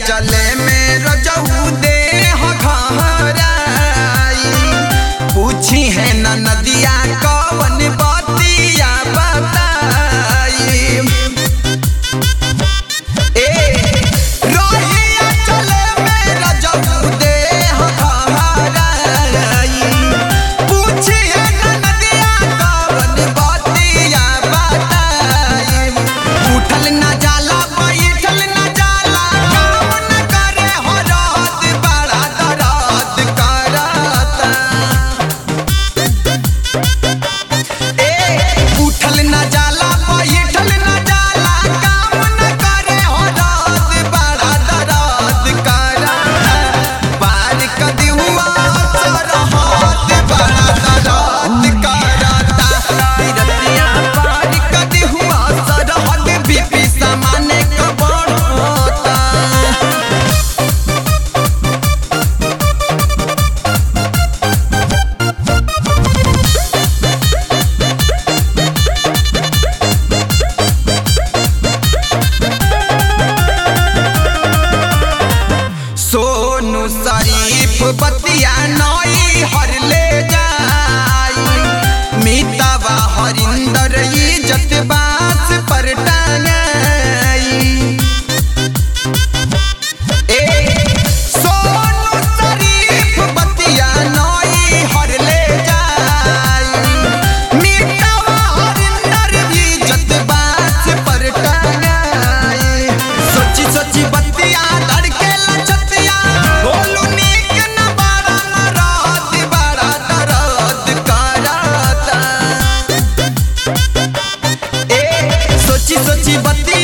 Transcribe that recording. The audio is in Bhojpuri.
चले में रजऊ दे घराई पूछी है न नदिया कवन बतिया बताई रोहिया चले में रजऊ दे घराई पूछी है न नदिया कवन बतिया बताई उठल न जाला बैठल न जाला काम न करे हो रात बड़ा दर्द करता उठल न जाला बैठल न जाला काम न करे हो रात बड़ा दर्द करता पार कदी हुआ सरहद बड़ा दर्द करता रतिया पार कदी हुआ सरहद बीपी सामाने क बढ़ता सोनू शरीफ बतिया नई हर ले जाई मीतावा हरिंदर इज्जत बास पर टांगाई सोनू शरीफ बतिया नई हर ले जाई मीतावा हरिंदर इज्जत बास पर टांगाई सोची सोची बतिया धड़के लचतिया बोलू नीक न बड़ा न रात बड़ा दर्द करता सोची सोची बतिया